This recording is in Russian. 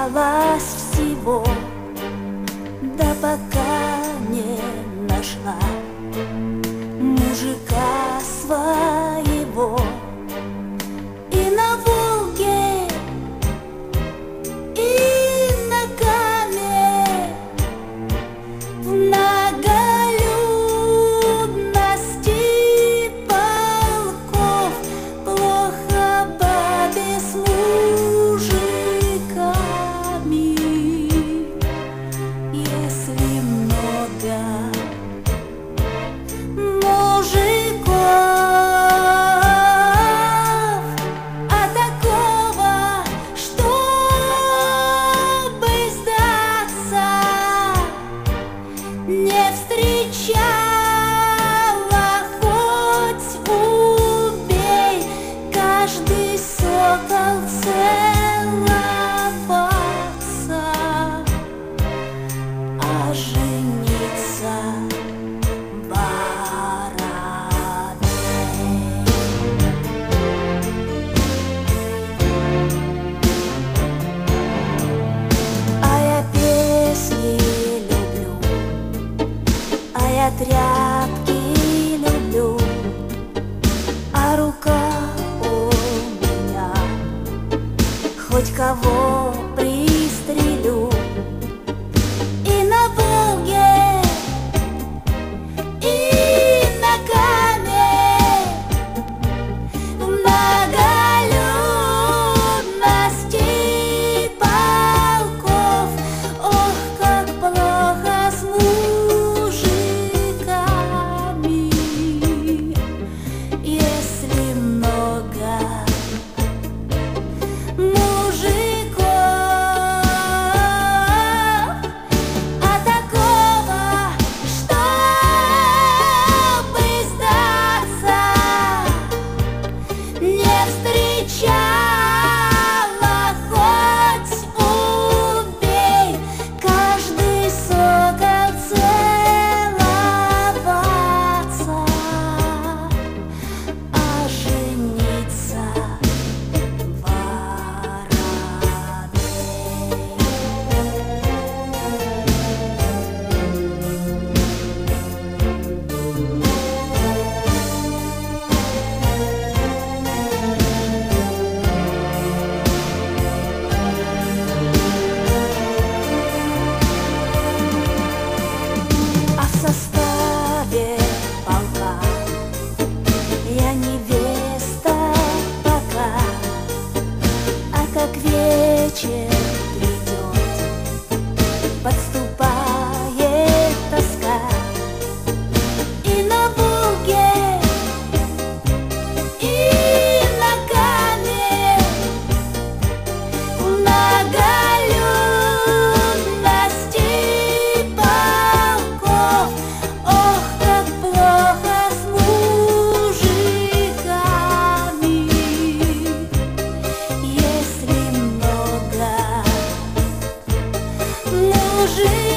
Искала всего, да пока не нашла мужика своего. И на Волге, и на Каме, в многолюдности полков плохо бабе с мужиками, если много мужиков. А такого, чтобы сдаться, не встречала, хоть убей. Каждый сокол целовался, а жениться тряпки люблю, а рука у меня хоть кого пристрелю. И на Волге, и на Каме, в многолюдности полков, ох, как плохо с мужиками, если много мужиков. А такого, чтобы сдаться, не встречала, хоть убей. Каждый сокол целоваться, а жениться а в составе полка я невеста пока. А как вечер придет, подступает тоска. И на Волге, и на Каме, в многолюдности полков, ох, как плохо с мужиками, если много мужиков.